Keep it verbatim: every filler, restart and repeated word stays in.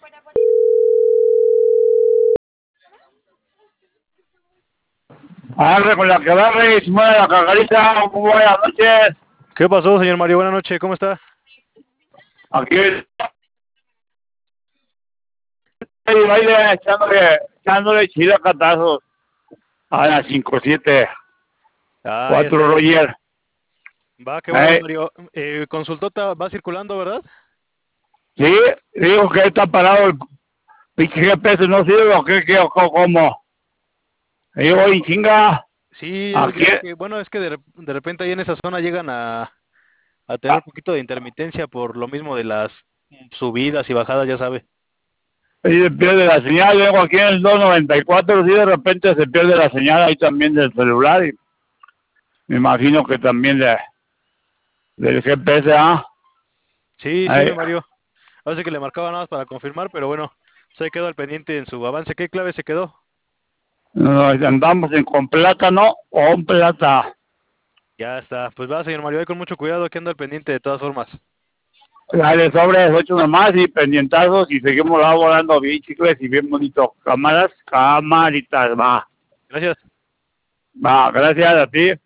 Arre con la que agarre y se mueve la cagarita. Muy buenas noches. ¿Qué pasó, señor Mario? Buenas noches, ¿cómo está? Aquí el baile echándole, echándole chile a catazos a las cinco siete Ah, ya cuatro sé. Roger. Va, qué bueno, Eh, Mario. Eh, consultota va circulando, ¿verdad? sí, digo que está parado el pinche G P S, no sirve o qué, qué, o co- cómo. Digo, y chinga, Sí, ya, aquí, ya ve que, bueno, es que de, rep- de repente ahí en esa zona llegan a, a tener un poquito de intermitencia por lo mismo de las subidas y bajadas, ya sabe. ahí se pierde la señal. Vengo aquí en el dos noventa y cuatro, sí, de repente se pierde la señal ahí también del celular. Y me imagino que también de, del G P S, ¿ah? Sí, sí, Ahí, señor Mario. Ahora sí que le marcaba nada más para confirmar, pero bueno, se quedó al pendiente en su avance. ¿Qué clave se quedó? nos andamos en con plátano o un plata. Ya está. Pues va, señor Mario, ahí con mucho cuidado, que ando al pendiente de todas formas. Dale sobre ocho nomás y pendientazos y seguimos volando bien chicles y bien bonito. Cámaras, camaritas, va. Gracias. Va, gracias a ti.